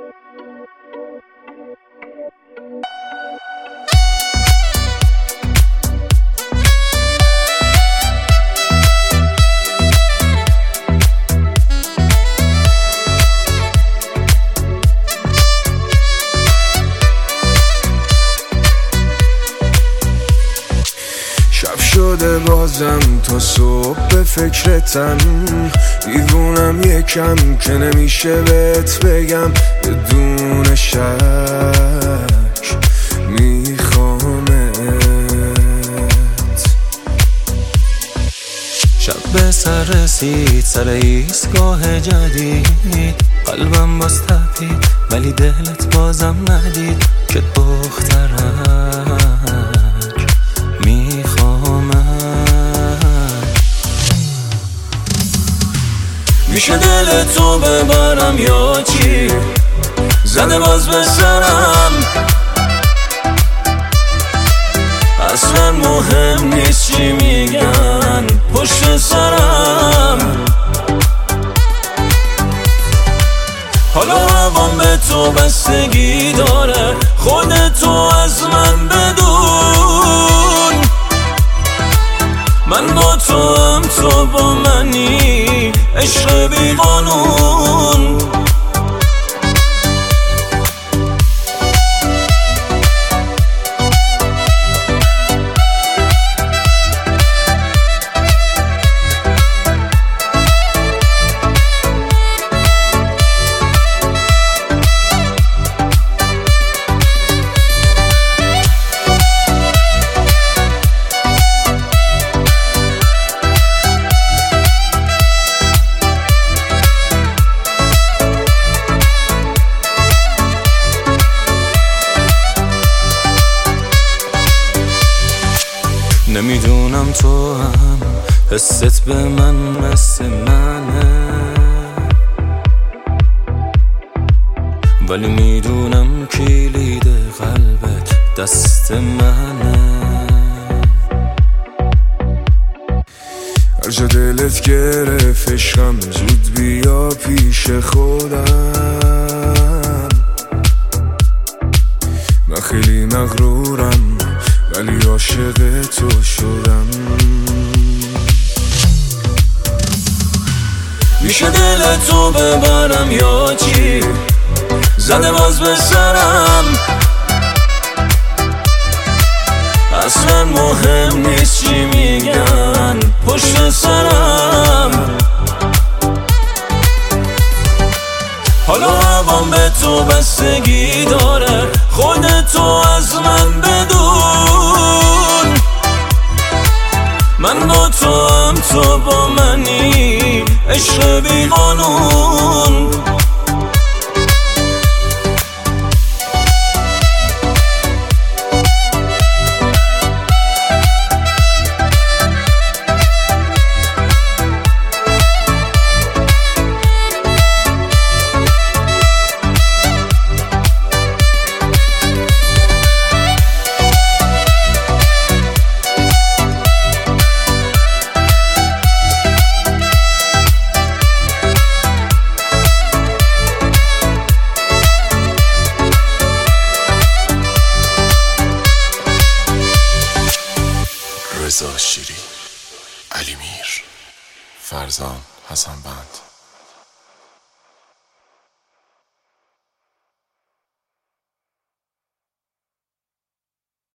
شب شده بازم تا صبح به فکرتم، دیوونم یکم که نمیشه بهت بگم بدون شک میخوامت. شب به سر رسید سر ایستگاه جدید، قلبم باز تپید ولی دلت بازم ندید که دخترک میشه دل تو ببرم یا چی؟ زده باز به سرم، اصلا مهم نیست چی میگن پشت سرم. حالا هوام به تو بستگی داره، خودتو از من بدون. من با تو هم تو با منی، عشق بی قانون. نمیدونم تو هم حست به من مثل منه، ولی میدونم کلید قلبت دست منه. هر جا دلت گرفت عشقم زود بیا پیش خودم. من خیلی مغرورم ولی عاشق تو شدم. میشه دل تو ببرم یا چی؟ زده باز به سرم، اصلا مهم نیست چی میگن پشت سرم. حالا هوام به تو بستگی داره، خودتو از من بدون. من با تو هم تو با منی، عشق بی قانون. رضا شیری، علی میر، فرزان حسن بند.